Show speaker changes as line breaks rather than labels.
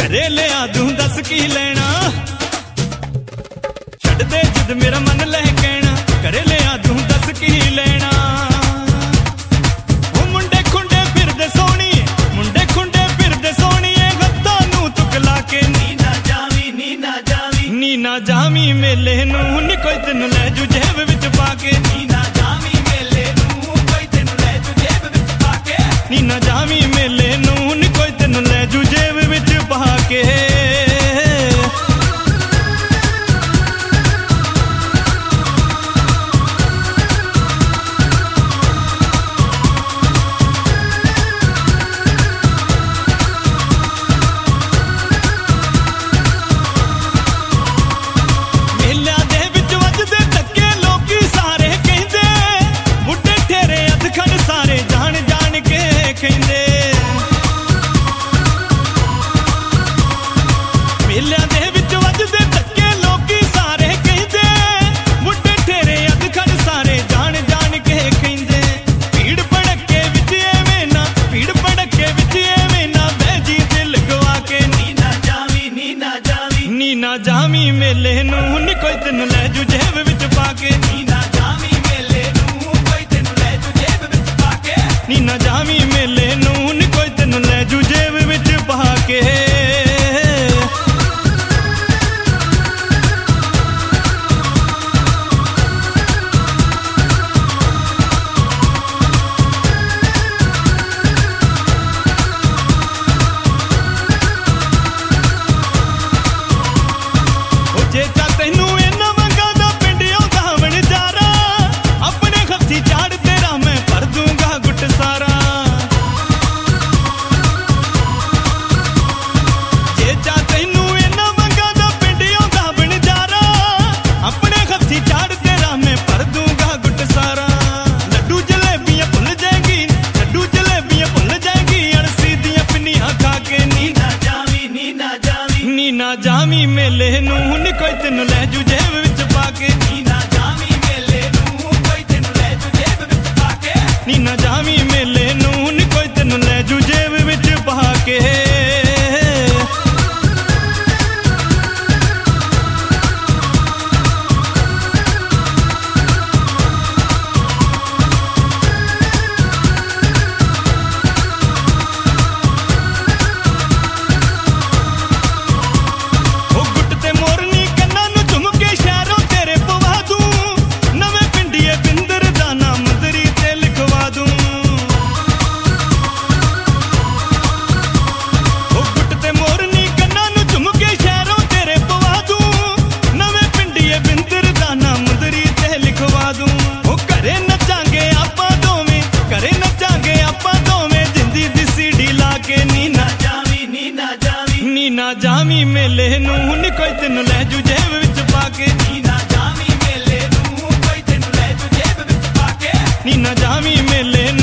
घरे लिया दूं दस की लेना छड़ दे जिद मेरा मन ले कहना घरे लिया दूं दस की लेना वो मुंडे खुंडे फिरदे सोहणी मुंडे खुंडे फिरदे सोहणी हत्थां नूं तुकला के नी ना जावी मेले नूं नी कोई तैनूं लै जू जेब विच पा के नी ना जावी मेले नूं कोई तैनूं लै जू जेब विच पा के नी ना जावी मेले नूं नी कोई तैनूं लै जू जेब विच पा के ना जावी मेले नूं नी कोई तैनूं लै जू जेब विच पा के नी ना जावी मेले नूं कोई तैनूं लै जू जेब विच पा के नी ना जावी मेले नूं नी कोई तैनूं लै जू जेब विच पा के ना जावी मेले नूं नी कोई तैनूं लै जू जेब विच पा के नी ना जावी मेले नूं कोई तैनूं लै जू जेब विच पा के नी ना जावी मेले नूं नी कोई तैनूं लै जू जेब विच पा के ना जावी मेले नूं नी कोई तैनूं लै जू जेब विच पा के नी ना जावी मेले नूं कोई तैनूं लै जू जेब विच पा के नी ना जावी मेले